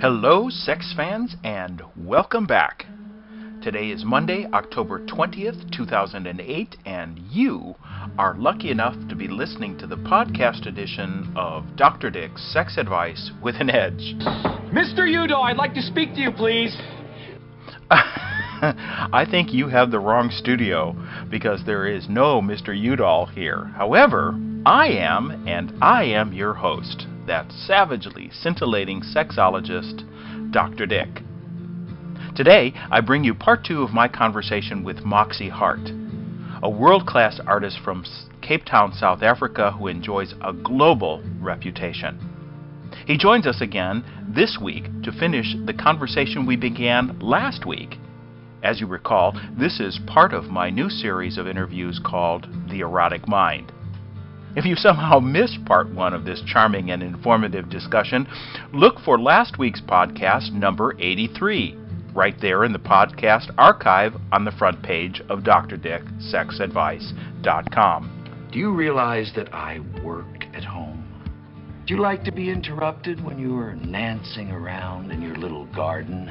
Hello, sex fans, and welcome back. Today is Monday, October 20th, 2008, and you are lucky enough to be listening to the podcast edition of Dr. Dick's Sex Advice with an Edge. Mr. Udall, I'd like to speak to you, please. I think you have the wrong studio, because there is no Mr. Udall here. However, I am, and I am your host, that savagely scintillating sexologist, Dr. Dick. Today, I bring you part 2 of my conversation with Moxie Hart, a world-class artist from Cape Town, South Africa, who enjoys a global reputation. He joins us again this week to finish the conversation we began last week. As you recall, this is part of my new series of interviews called The Erotic Mind. If you somehow missed part 1 of this charming and informative discussion, look for last week's podcast, number 83, right there in the podcast archive on the front page of DrDickSexAdvice.com. Do you realize that I work at home? Do you like to be interrupted when you are nancing around in your little garden?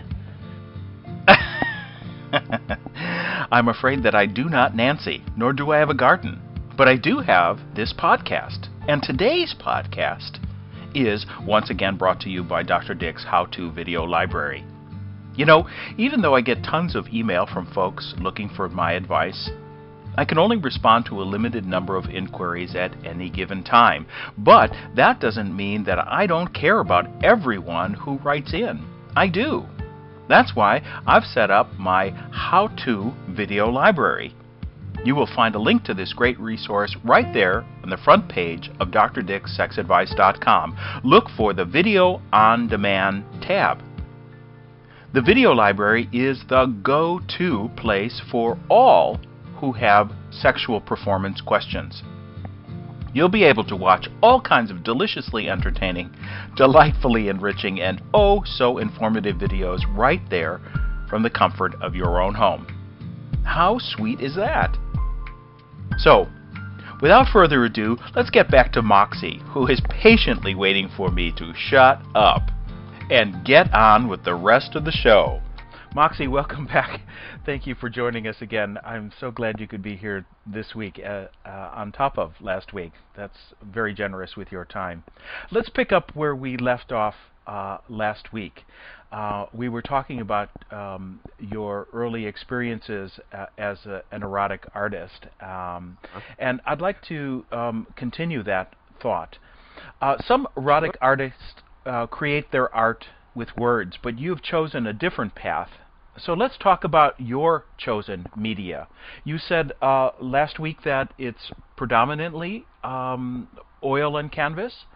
I'm afraid that I do not Nancy, nor do I have a garden. But I do have this podcast. And today's podcast is once again brought to you by Dr. Dick's How-To Video Library. You know, even though I get tons of email from folks looking for my advice, I can only respond to a limited number of inquiries at any given time. But that doesn't mean that I don't care about everyone who writes in. I do. That's why I've set up my How-To Video Library. You will find a link to this great resource right there on the front page of DrDickSexAdvice.com. Look for the Video On Demand tab. The video library is the go-to place for all who have sexual performance questions. You'll be able to watch all kinds of deliciously entertaining, delightfully enriching, and oh so informative videos right there from the comfort of your own home. How sweet is that? So, without further ado, let's get back to Moxie, who is patiently waiting for me to shut up and get on with the rest of the show. Moxie, welcome back. Thank you for joining us again. I'm so glad you could be here this week on top of last week. That's very generous with your time. Let's pick up where we left off last week. We were talking about your early experiences as an erotic artist, and I'd like to continue that thought. Some erotic artists create their art with words, but you've chosen a different path. So let's talk about your chosen media. You said last week that it's predominantly oil and canvas?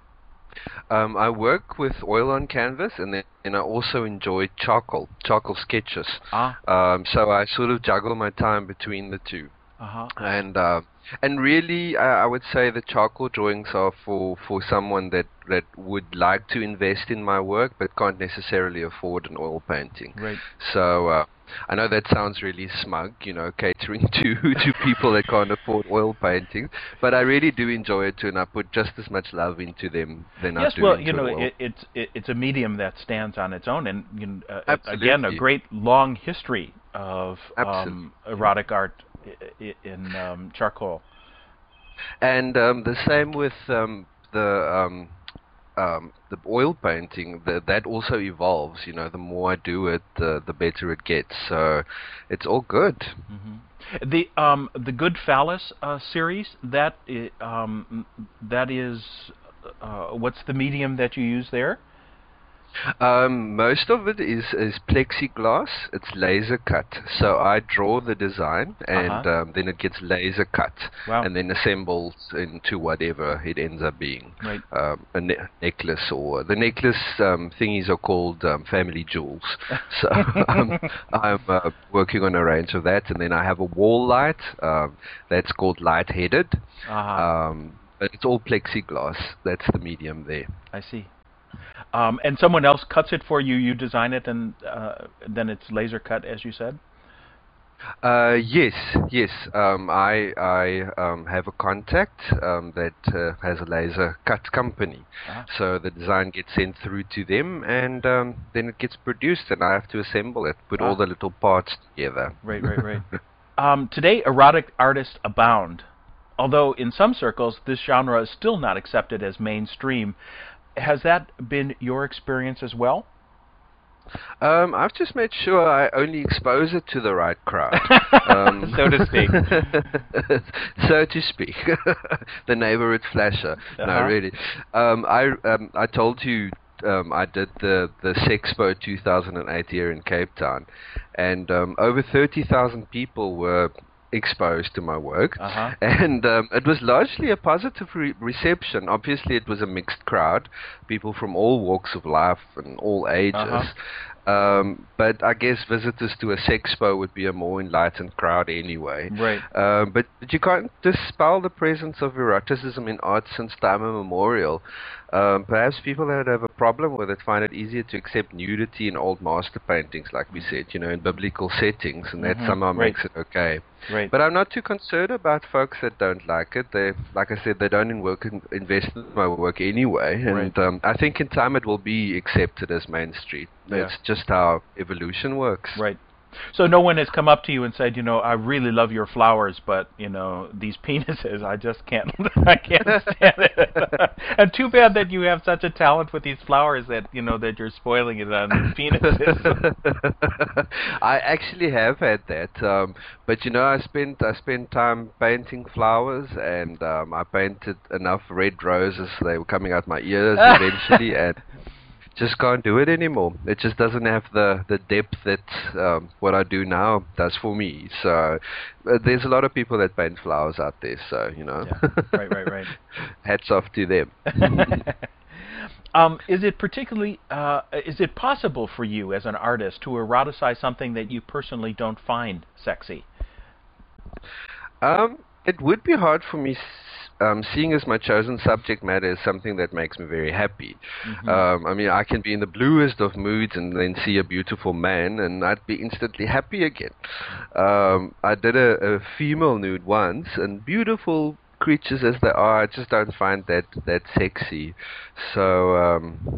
I work with oil on canvas, and I also enjoy charcoal sketches. So I sort of juggle my time between the two. And really, I would say the charcoal drawings are for someone that would like to invest in my work but can't necessarily afford an oil painting. Right. So I know that sounds really smug, catering to people that can't afford oil paintings, but I really do enjoy it too, and I put just as much love into them than I do into oil. It's a medium that stands on its own, and again, a great long history of erotic art in charcoal. And the same with the oil painting. That also evolves. The more I do it, the better it gets. So it's all good. Mm-hmm. The Good Phallus series, that is what's the medium that you use there? Most of it is plexiglass. It's laser cut. So I draw the design, and then it gets laser cut, and then assembled into whatever it ends up being. Right. A necklace, or the necklace thingies are called family jewels. So I'm working on a range of that, and then I have a wall light that's called light-headed. But it's all plexiglass. That's the medium there. I see. And someone else cuts it for you, you design it, and then it's laser cut, as you said? Yes, yes. I have a contact that has a laser cut company. So the design gets sent through to them, and then it gets produced, and I have to assemble it, put all the little parts together. Right. Today, erotic artists abound. Although in some circles, this genre is still not accepted as mainstream. Has that been your experience as well? I've just made sure I only expose it to the right crowd. So to speak. So to speak. The neighborhood flasher. No, really. I told you I did the Sexpo 2008 here in Cape Town, and over 30,000 people were exposed to my work, and it was largely a positive reception. Obviously, it was a mixed crowd, people from all walks of life and all ages. But I guess visitors to a Sexpo would be a more enlightened crowd anyway. Right. But you can't dispel the presence of eroticism in art since time immemorial. Perhaps people that have a problem with it find it easier to accept nudity in old master paintings, like we said, in biblical settings, and that somehow makes it okay. Right. But I'm not too concerned about folks that don't like it. They, like I said, they don't invest in my work anyway, and I think in time it will be accepted as mainstream. Yeah. It's just how evolution works. Right. So no one has come up to you and said, I really love your flowers, but these penises, I just can't, I can't stand it. And too bad that you have such a talent with these flowers that that you're spoiling it on these penises. I actually have had that, but I spent time painting flowers, and I painted enough red roses they were coming out my ears eventually, and just can't do it anymore. It just doesn't have the depth that what I do now does for me. So there's a lot of people that paint flowers out there, so Yeah. Right. Hats off to them. Is it possible for you as an artist to eroticize something that you personally don't find sexy? It would be hard for me, seeing as my chosen subject matter is something that makes me very happy. I can be in the bluest of moods and then see a beautiful man, and I'd be instantly happy again. I did a female nude once, and beautiful creatures as they are, I just don't find that sexy. So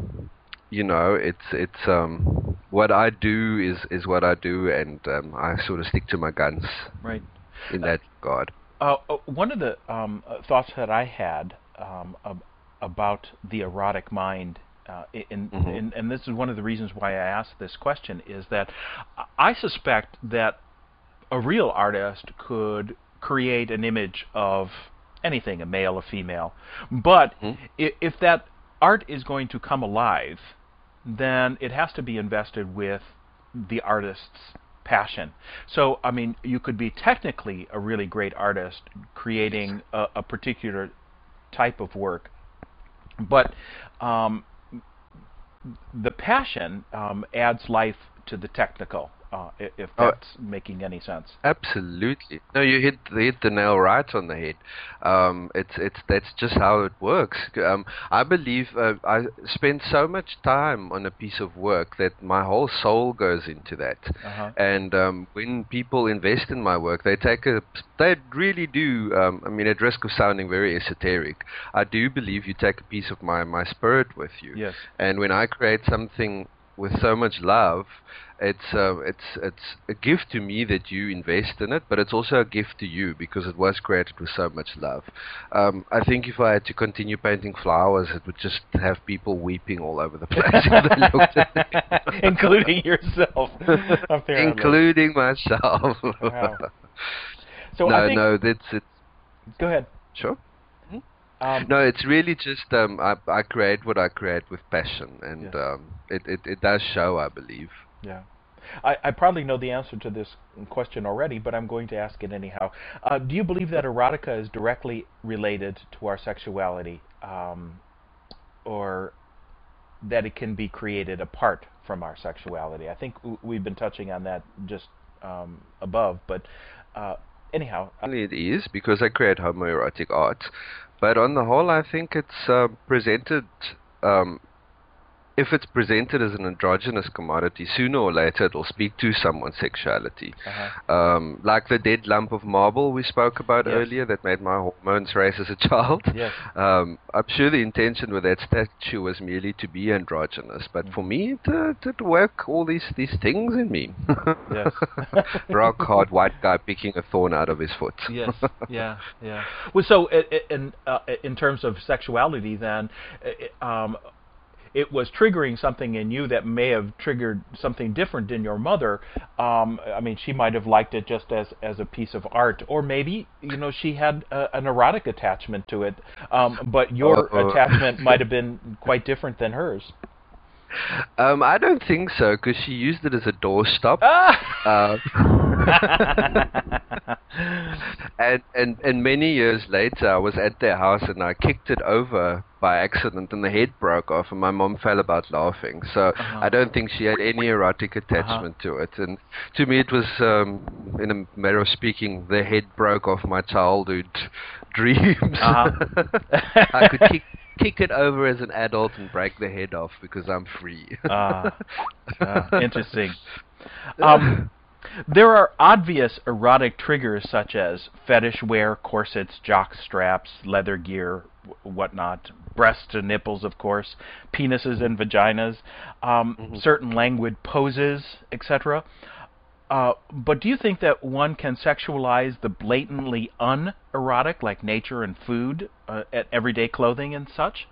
it's what I do is what I do, and I sort of stick to my guns. Right. In that regard. One of the thoughts that I had about the erotic mind, and this is one of the reasons why I asked this question, is that I suspect that a real artist could create an image of anything, a male, a female, but if that art is going to come alive, then it has to be invested with the artist's passion. So, you could be technically a really great artist creating a particular type of work, but the passion adds life to the technical, if that's making any sense. Absolutely. No, you hit the nail right on the head. That's just how it works. I believe I spend so much time on a piece of work that my whole soul goes into that. And when people invest in my work, they really do. At risk of sounding very esoteric, I do believe you take a piece of my spirit with you. Yes. And when I create something with so much love, it's a gift to me that you invest in it, but it's also a gift to you because it was created with so much love. I think if I had to continue painting flowers, it would just have people weeping all over the place if they looked at me. Including yourself. Including myself. Wow. So that's it. Go ahead. Sure. No, it's really just I create what I create with passion, and it does show, I believe. Yeah. I probably know the answer to this question already, but I'm going to ask it anyhow. Do you believe that erotica is directly related to our sexuality, or that it can be created apart from our sexuality? I think we've been touching on that just above, but anyhow. It is, because I create homoerotic art. But on the whole, I think it's presented if it's presented as an androgynous commodity, sooner or later it will speak to someone's sexuality. Like the dead lump of marble we spoke about earlier that made my hormones race as a child. Yes. I'm sure the intention with that statue was merely to be androgynous, but for me it woke all these things in me. Yes. Rock hard white guy picking a thorn out of his foot. Yes. Yeah. Well, so in terms of sexuality, then, it was triggering something in you that may have triggered something different in your mother. I mean, she might have liked it just as a piece of art, or maybe, she had an erotic attachment to it, but your attachment might have been quite different than hers. I don't think so, because she used it as a doorstop. And many years later, I was at their house and I kicked it over by accident, and the head broke off, and my mom fell about laughing. So I don't think she had any erotic attachment to it. And to me, it was, in a matter of speaking, the head broke off my childhood dreams. I could kick it over as an adult and break the head off because I'm free. Interesting. There are obvious erotic triggers such as fetish wear, corsets, jock straps, leather gear, whatnot, breasts and nipples, of course, penises and vaginas, certain languid poses, etc. But do you think that one can sexualize the blatantly unerotic, like nature and food, at everyday clothing and such?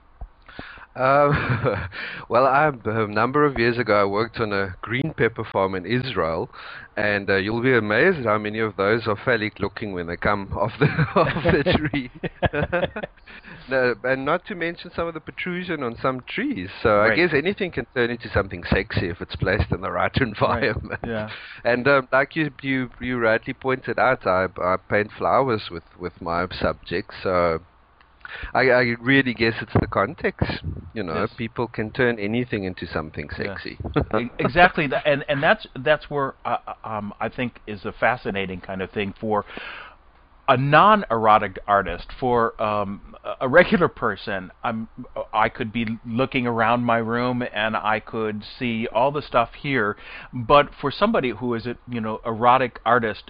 Well, a number of years ago, I worked on a green pepper farm in Israel, and you'll be amazed how many of those are phallic looking when they come off the tree. No, and not to mention some of the protrusion on some trees. So I guess anything can turn into something sexy if it's placed in the right environment. Right. Yeah. And like you rightly pointed out, I paint flowers with my subjects. So I really guess it's the context. Yes. People can turn anything into something sexy. Yeah. Exactly, and that's where I think is a fascinating kind of thing for a non-erotic artist. For a regular person, I could be looking around my room and I could see all the stuff here, but for somebody who is a erotic artist,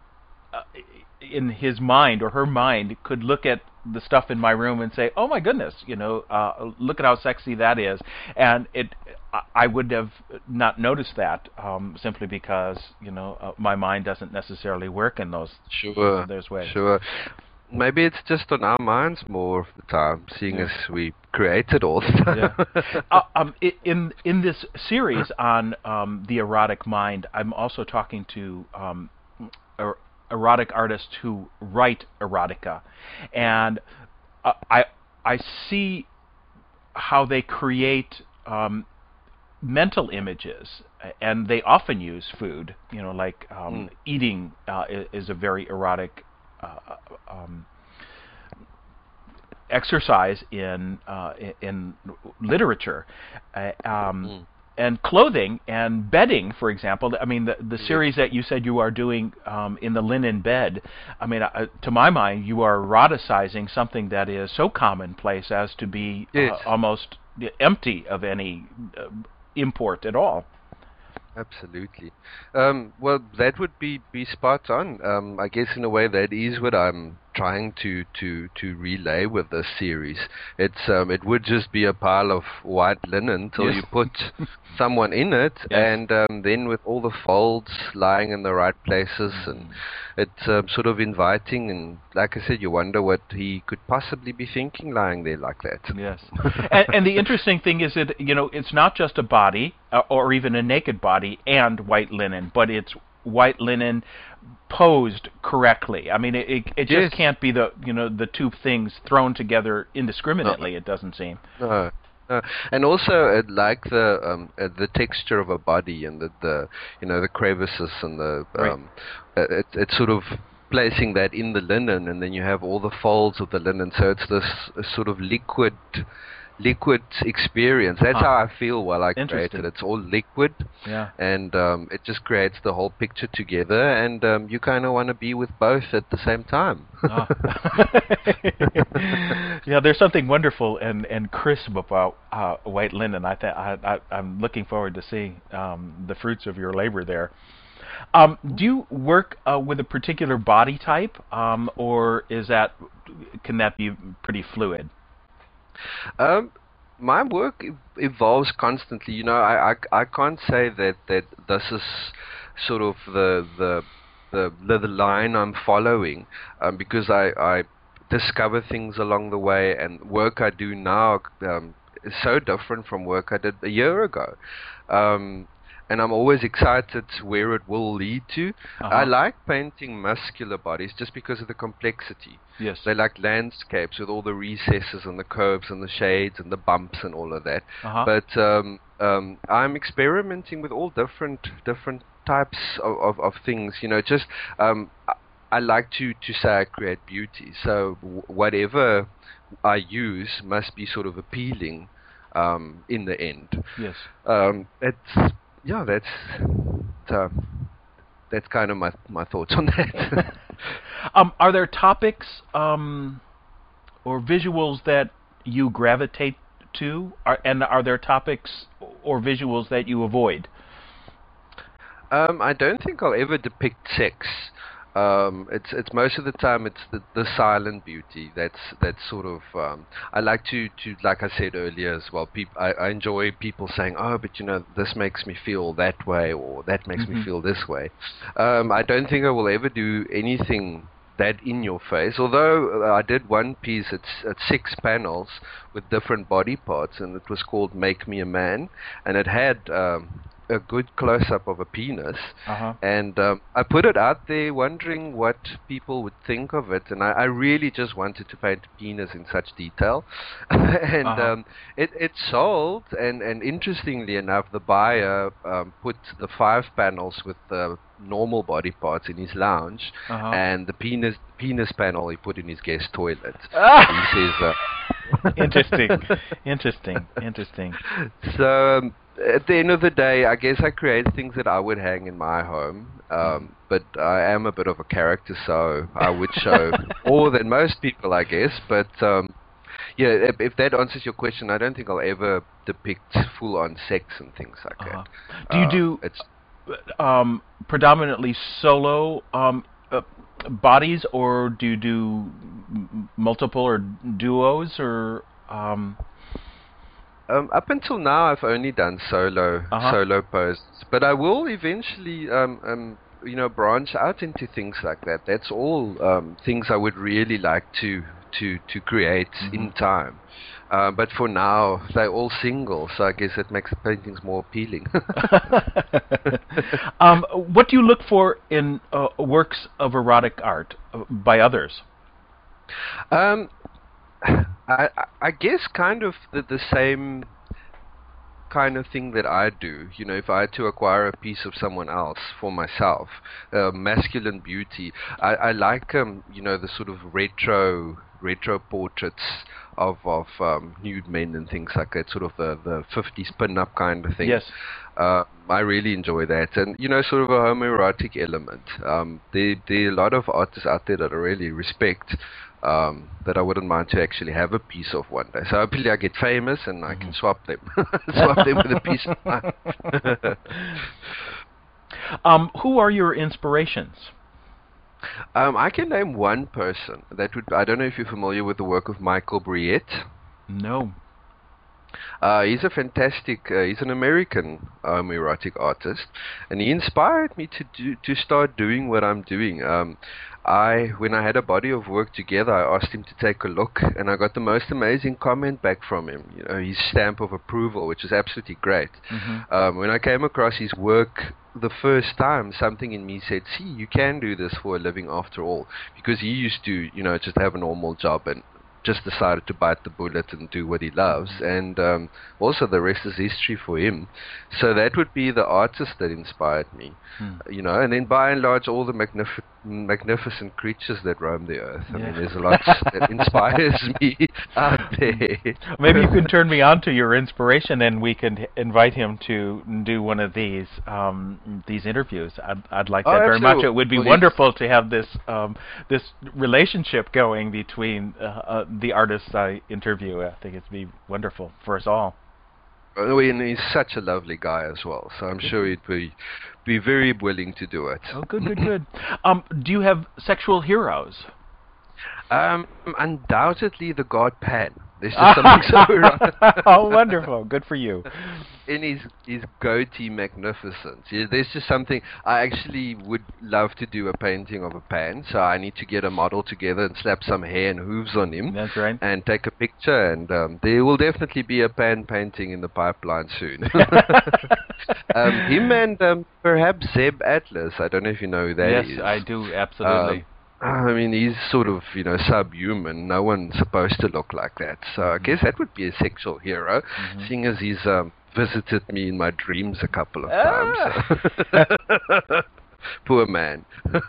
in his mind or her mind could look at the stuff in my room and say, "Oh my goodness, look at how sexy that is," and I would have not noticed that simply because my mind doesn't necessarily work in those ways. Sure. Maybe it's just on our minds more of the time, seeing as we create it all the time. In this series on the erotic mind, I'm also talking to erotic artists who write erotica, and I see how they create mental images, and they often use food. Like eating is a very erotic exercise in literature. And clothing and bedding, for example. I mean, the series that you said you are doing in the linen bed, I mean, to my mind, you are eroticizing something that is so commonplace as to be almost empty of any import at all. Absolutely. Well, that would be spot on. I guess in a way that is what I'm trying to relay with this series. It would just be a pile of white linen till you put someone in it, and then with all the folds lying in the right places, and it's sort of inviting, and like I said, you wonder what he could possibly be thinking lying there like that. Yes. And the interesting thing is that it's not just a body or even a naked body and white linen, but it's white linen posed correctly. I mean, it just can't be the two things thrown together indiscriminately. It doesn't seem. No. And also, like the texture of a body and the crevices and the it's sort of placing that in the linen, and then you have all the folds of the linen, so it's this sort of liquid liquid experience. That's how I feel while I create it. It's all liquid, and it just creates the whole picture together, and you kind of want to be with both at the same time. Yeah, there's something wonderful and crisp about white linen. I'm looking forward to seeing the fruits of your labor there. Do you work with a particular body type, or can that be pretty fluid? My work evolves constantly. You know, I can't say that this is sort of the line I'm following, because I discover things along the way, and work I do now is so different from work I did a year ago. And I'm always excited where it will lead to. I like painting muscular bodies just because of the complexity. Yes. They like landscapes with all the recesses and the curves and the shades and the bumps and all of that. But I'm experimenting with all different types of things. You know, just I like to say I create beauty. So whatever I use must be sort of appealing in the end. Yes. That's kind of my thoughts on that. Are there topics or visuals that you gravitate to, and are there topics or visuals that you avoid? I don't think I'll ever depict sex. It's most of the time it's the silent beauty. That's sort of I like to like I said earlier as well. I enjoy people saying, oh, but you know, this makes me feel that way, or that makes me feel this way. I don't think I will ever do anything that in your face. Although I did one piece, it's 6 panels with different body parts, and it was called "Make Me a Man," and it had a good close-up of a penis, and I put it out there wondering what people would think of it, and I really just wanted to paint a penis in such detail, and it sold, and interestingly enough, the buyer put the 5 panels with the normal body parts in his lounge, and the penis panel he put in his guest toilet. He says Interesting. So at the end of the day, I guess I create things that I would hang in my home, but I am a bit of a character, so I would show more than most people, I guess. But yeah, if that answers your question, I don't think I'll ever depict full-on sex and things like that. Do you do predominantly solo bodies, or do you do multiple or duos, or up until now, I've only done solo posts, but I will eventually, branch out into things like that. That's all things I would really like to create in time. But for now, they're all single, so I guess it makes the paintings more appealing. What do you look for in works of erotic art by others? I guess kind of the same kind of thing that I do. You know, if I had to acquire a piece of someone else for myself, masculine beauty, I like the sort of retro portraits of nude men and things like that, sort of the 50s pin-up kind of thing. Yes. I really enjoy that, and sort of a homoerotic element. There are a lot of artists out there that I really respect, that I wouldn't mind to actually have a piece of one day. So hopefully I get famous and I can swap them with a piece of mine. Who are your inspirations? I can name one person. I don't know if you're familiar with the work of Michael Briette. No. He's a fantastic, he's an American erotic artist, and he inspired me to start doing what I'm doing. When I had a body of work together, I asked him to take a look, and I got the most amazing comment back from him, his stamp of approval, which is absolutely great. When I came across his work the first time, something in me said, see, you can do this for a living after all, because he used to, just have a normal job and just decided to bite the bullet and do what he loves, and also the rest is history for him. So that would be the artist that inspired me, and then by and large all the magnificent creatures that roam the earth. I mean, there's a lot that inspires me out there. Maybe you can turn me on to your inspiration, and we can invite him to do one of these interviews. I'd like that very much. It would be wonderful to have this this relationship going between the artists I interview. I think it'd be wonderful for us all. And he's such a lovely guy as well, so I'm sure he'd be very willing to do it. Oh, good. Do you have sexual heroes? Undoubtedly the god Pan. There's just something so right. Oh, wonderful. Good for you. In his goatee magnificence. There's just something. I actually would love to do a painting of a Pan, so I need to get a model together and slap some hair and hooves on him. That's right. And take a picture, and there will definitely be a Pan painting in the pipeline soon. Him and perhaps Zeb Atlas. I don't know if you know who that is. Yes, I do, absolutely. I mean, he's sort of, subhuman. No one's supposed to look like that. So I guess that would be a sexual hero, seeing as he's visited me in my dreams a couple of times. Poor man.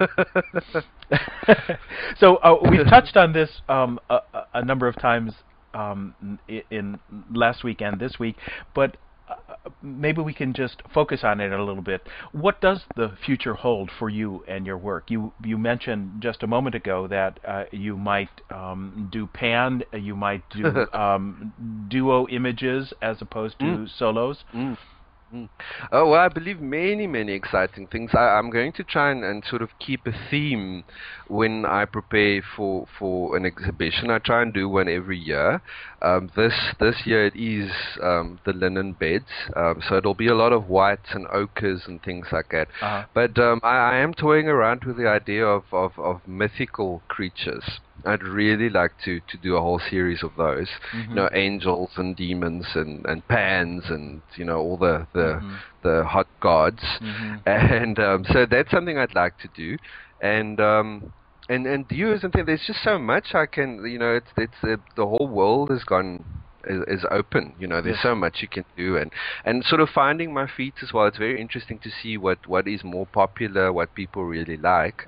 So we've touched on this a number of times in last week and this week, but maybe we can just focus on it a little bit. What does the future hold for you and your work? You mentioned just a moment ago that you might do Pan, you might do duo images as opposed to solos. Oh, well, I believe many exciting things. I'm going to try and sort of keep a theme when I prepare for an exhibition. I try and do one every year. This year it is the linen beds, so it'll be a lot of whites and ochres and things like that. But I am toying around with the idea of mythical creatures. I'd really like to do a whole series of those, angels and demons and Pans and all the hot gods, and so that's something I'd like to do, and viewers and things. There's just so much I can, it's the whole world is open. There's so much you can do, and sort of finding my feet as well. It's very interesting to see what is more popular, what people really like.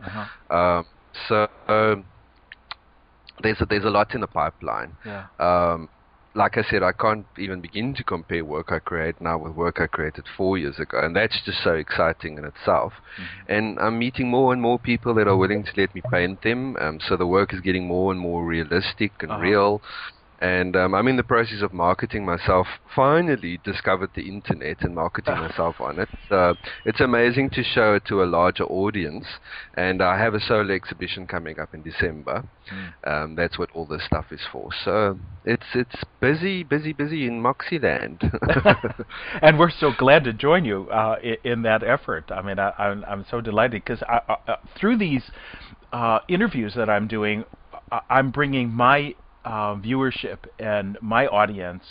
There's a lot in the pipeline. Like I said, I can't even begin to compare work I create now with work I created 4 years ago, and that's just so exciting in itself. And I'm meeting more and more people that are willing to let me paint them, so the work is getting more and more realistic and real. And I'm in the process of marketing myself. Finally discovered the internet and marketing myself on it. It's amazing to show it to a larger audience. And I have a solo exhibition coming up in December. That's what all this stuff is for. So it's busy in Moxieland. And we're so glad to join you in that effort. I mean, I'm so delighted because through these interviews that I'm doing, I'm bringing my viewership and my audience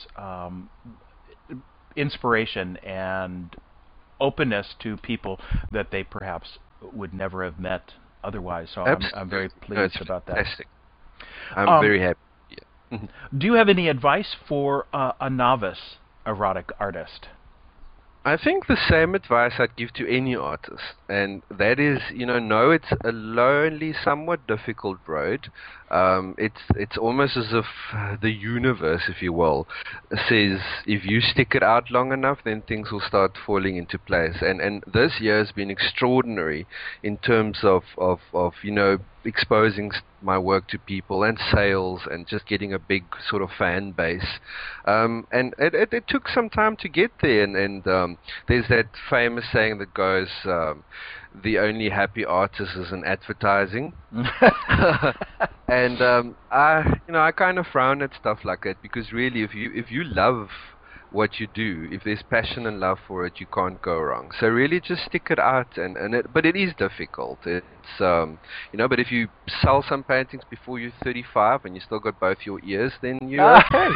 inspiration and openness to people that they perhaps would never have met otherwise. So I'm very pleased about that. Fantastic. I'm very happy. Yeah. Do you have any advice for a novice erotic artist? I think the same advice I'd give to any artist, and that is, know it's a lonely, somewhat difficult road. It's almost as if the universe, if you will, says if you stick it out long enough, then things will start falling into place. And this year has been extraordinary in terms of exposing my work to people and sales and just getting a big sort of fan base. And it took some time to get there. And there's that famous saying that goes, the only happy artist is in advertising. And I kind of frown at stuff like that, because really if you love what you do, if there's passion and love for it, you can't go wrong. So really just stick it out, but it is difficult. It's but if you sell some paintings before you're 35 and you still got both your ears, then you're okay.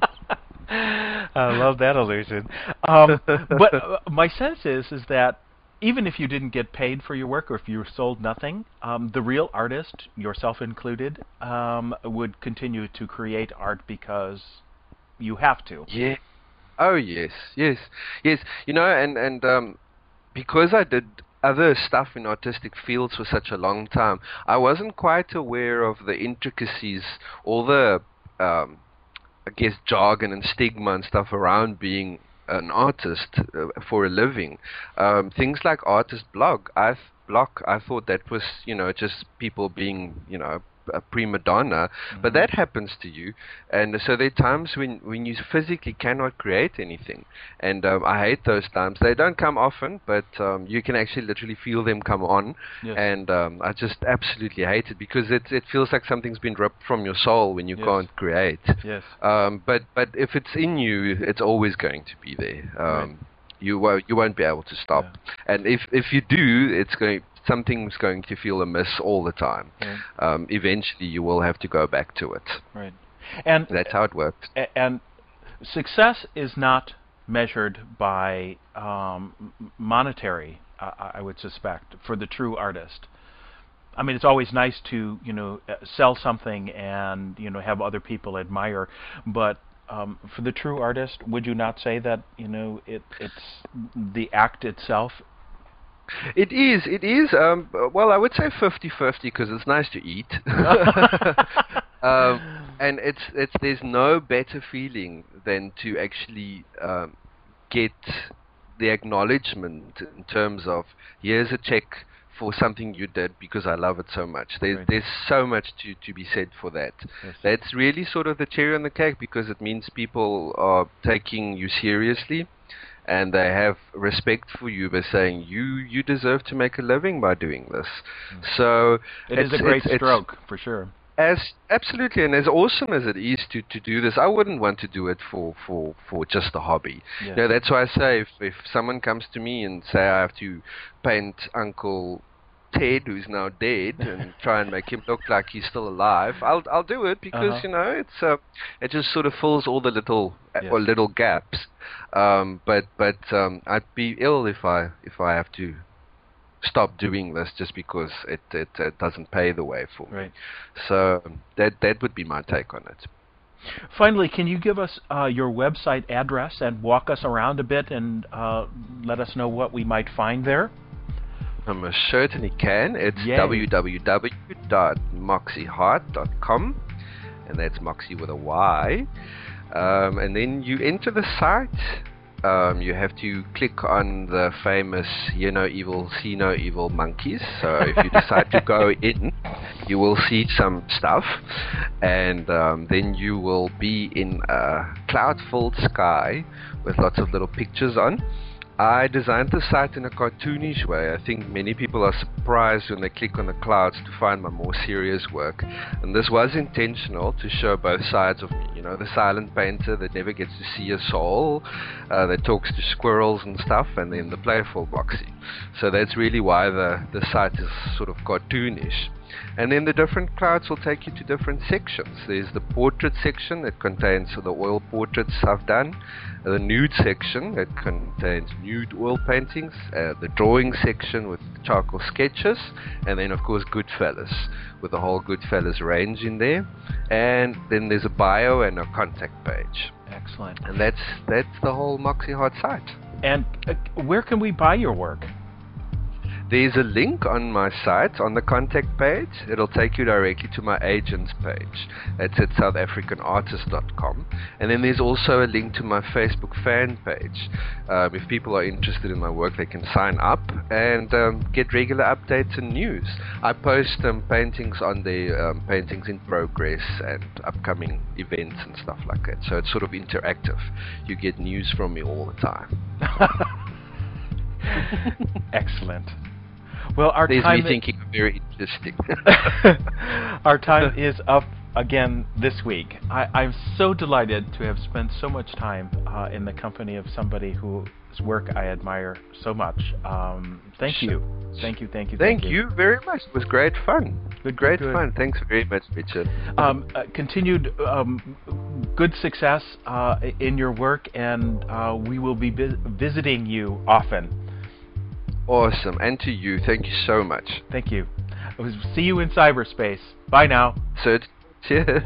I love that illusion. But my sense is that even if you didn't get paid for your work or if you sold nothing, the real artist, yourself included, would continue to create art because you have to. Yeah. Oh, yes. Yes. Yes. And because I did other stuff in artistic fields for such a long time, I wasn't quite aware of the intricacies, all the, I guess, jargon and stigma and stuff around being an artist for a living. Things like artist block. I thought that was, just people being, a prima donna, but that happens to you, and so there are times when you physically cannot create anything, and I hate those times. They don't come often, but you can actually literally feel them come on. Yes. And I just absolutely hate it because it feels like something's been ripped from your soul when you can't create. Yes. But if it's in you, it's always going to be there. Right. You won't be able to stop, and if you do, something's going to feel amiss all the time. Yeah. Eventually, you will have to go back to it. Right, and that's how it works. And success is not measured by monetary, I would suspect, for the true artist. I mean, it's always nice to sell something and have other people admire, but for the true artist, would you not say that it's the act itself? It is. Well, I would say 50-50 because it's nice to eat, and there's no better feeling than to actually get the acknowledgement in terms of here's a check for something you did because I love it so much. There's so much to be said for that. Yes. That's really sort of the cherry on the cake because it means people are taking you seriously. And they have respect for you by saying you deserve to make a living by doing this. So it is a great stroke for sure. Absolutely, and as awesome as it is to do this, I wouldn't want to do it for just a hobby. Yeah. That's why I say if someone comes to me and say I have to paint Uncle Ted, who's now dead, and try and make him look like he's still alive, I'll do it because it just sort of fills all the little gaps. But I'd be ill if I have to stop doing this just because it doesn't pay the way for me. Right. So that would be my take on it. Finally, can you give us your website address and walk us around a bit and let us know what we might find there? I certainly can. It's www.moxieheart.com, and that's Moxie with a Y. And then you enter the site. You have to click on the famous Hear No Evil, See No Evil monkeys. So if you decide to go in, you will see some stuff, and then you will be in a cloud-filled sky with lots of little pictures on. I designed the site in a cartoonish way. I think many people are surprised when they click on the clouds to find my more serious work. And this was intentional to show both sides of me. The silent painter that never gets to see a soul, that talks to squirrels and stuff, and then the playful Moxie. So that's really why the site is sort of cartoonish. And then the different clouds will take you to different sections. There's the portrait section that contains the oil portraits I've done, the nude section that contains nude oil paintings, the drawing section with charcoal sketches, and then of course Goodfellas with the whole Goodfellas range in there. And then there's a bio and a contact page. Excellent. And that's the whole Moxie Heart site. And where can we buy your work? There's a link on my site on the contact page. It'll take you directly to my agent's page. That's at southafricanartist.com. And then there's also a link to my Facebook fan page. If people are interested in my work, they can sign up and get regular updates and news. I post paintings on the paintings in progress and upcoming events and stuff like that. So it's sort of interactive. You get news from me all the time. Excellent. Well, our There's time me thinking very interesting. Our time is up again this week. I'm so delighted to have spent so much time in the company of somebody whose work I admire so much. Thank you. Thank you very much. It was great fun. Great fun. Thanks very much, Richard. Continued good success in your work, and we will be visiting you often. Awesome. And to you, thank you so much. Thank you. See you in cyberspace. Bye now. So, cheers.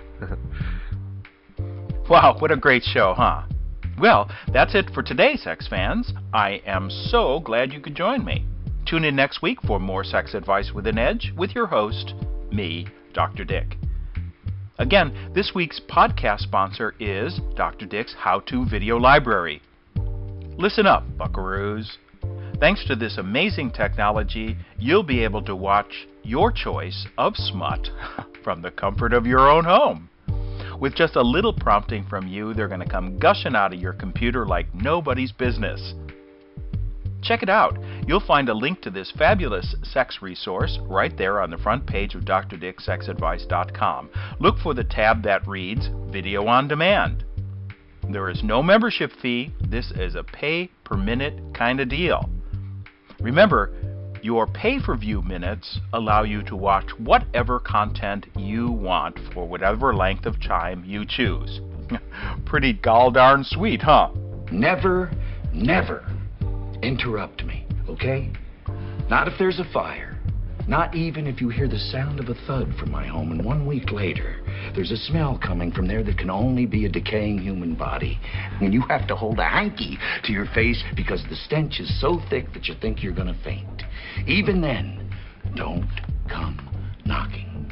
Wow, what a great show, huh? Well, that's it for today, sex fans. I am so glad you could join me. Tune in next week for more Sex Advice with an Edge with your host, me, Dr. Dick. Again, this week's podcast sponsor is Dr. Dick's How-To Video Library. Listen up, buckaroos. Thanks to this amazing technology, you'll be able to watch your choice of smut from the comfort of your own home. With just a little prompting from you, they're going to come gushing out of your computer like nobody's business. Check it out. You'll find a link to this fabulous sex resource right there on the front page of drdicksexadvice.com. Look for the tab that reads Video on Demand. There is no membership fee. This is a pay-per-minute kind of deal. Remember, your pay-per-view minutes allow you to watch whatever content you want for whatever length of time you choose. Pretty gall-darn sweet, huh? Never interrupt me, okay? Not if there's a fire. Not even if you hear the sound of a thud from my home, and 1 week later, there's a smell coming from there that can only be a decaying human body. And you have to hold a hanky to your face because the stench is so thick that you think you're gonna faint. Even then, don't come knocking.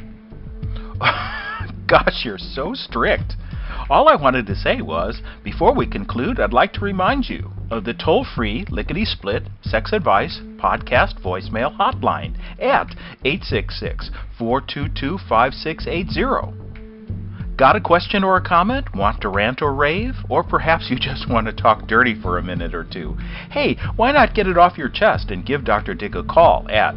Gosh, you're so strict. All I wanted to say was, before we conclude, I'd like to remind you of the toll-free, lickety-split Sex Advice podcast voicemail hotline at 866-422-5680. Got a question or a comment? Want to rant or rave? Or perhaps you just want to talk dirty for a minute or two? Hey, why not get it off your chest and give Dr. Dick a call at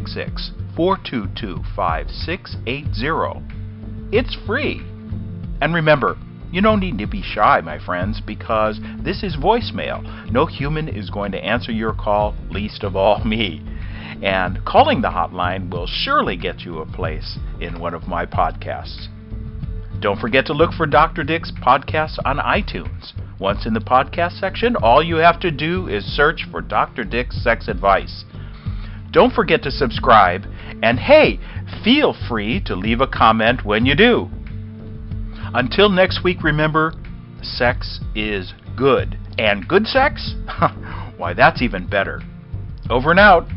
866-422-5680. It's free. And remember, you don't need to be shy, my friends, because this is voicemail. No human is going to answer your call, least of all me. And calling the hotline will surely get you a place in one of my podcasts. Don't forget to look for Dr. Dick's podcasts on iTunes. Once in the podcast section, all you have to do is search for Dr. Dick's Sex Advice. Don't forget to subscribe, and hey, feel free to leave a comment when you do. Until next week, remember, sex is good. And good sex? Why, that's even better. Over and out.